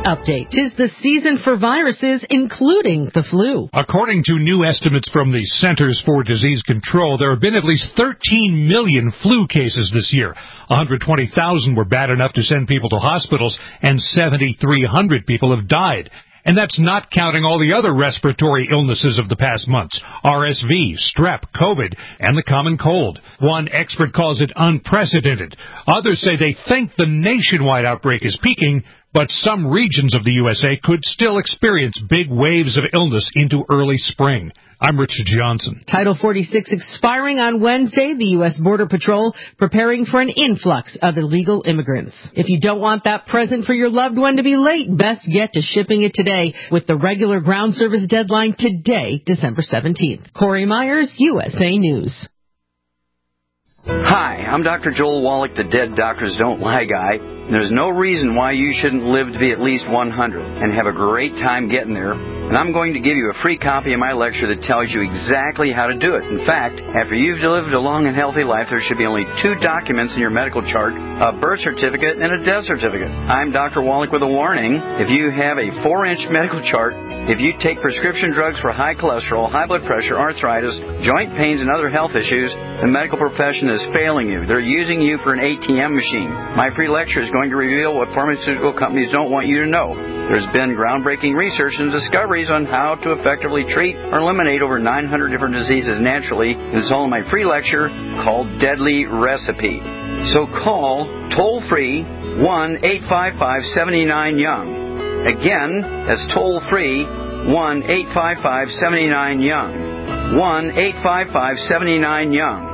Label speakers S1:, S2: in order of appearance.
S1: update. 'Tis the season for viruses, including the flu.
S2: According to new estimates from the Centers for Disease Control, there have been at least 13 million flu cases this year. 120,000 were bad enough to send people to hospitals, and 7,300 people have died. And that's not counting all the other respiratory illnesses of the past months: RSV, strep, COVID, and the common cold. One expert calls it unprecedented. Others say they think the nationwide outbreak is peaking, but some regions of the USA could still experience big waves of illness into early spring. I'm Richard Johnson.
S1: Title 46 expiring on Wednesday. The U.S. Border Patrol preparing for an influx of illegal immigrants. If you don't want that present for your loved one to be late, best get to shipping it today with the regular ground service deadline today, December 17th. Corey Myers, USA News.
S3: Hi, I'm Dr. Joel Wallach, the Dead Doctors Don't Lie guy. There's no reason why you shouldn't live to be at least 100 and have a great time getting there. And I'm going to give you a free copy of my lecture that tells you exactly how to do it. In fact, after you've lived a long and healthy life, there should be only 2 documents in your medical chart: a birth certificate and a death certificate. I'm Dr. Wallach with a warning. If you have a 4-inch medical chart, if you take prescription drugs for high cholesterol, high blood pressure, arthritis, joint pains, and other health issues, the medical profession is failing you. They're using you for an ATM machine. My free lecture is going to reveal what pharmaceutical companies don't want you to know. There's been groundbreaking research and discoveries on how to effectively treat or eliminate over 900 different diseases naturally. It's all in my free lecture called Deadly Recipe. So call toll-free 1-855-79-YOUNG. Again, that's toll-free 1-855-79-YOUNG. 1-855-79-YOUNG.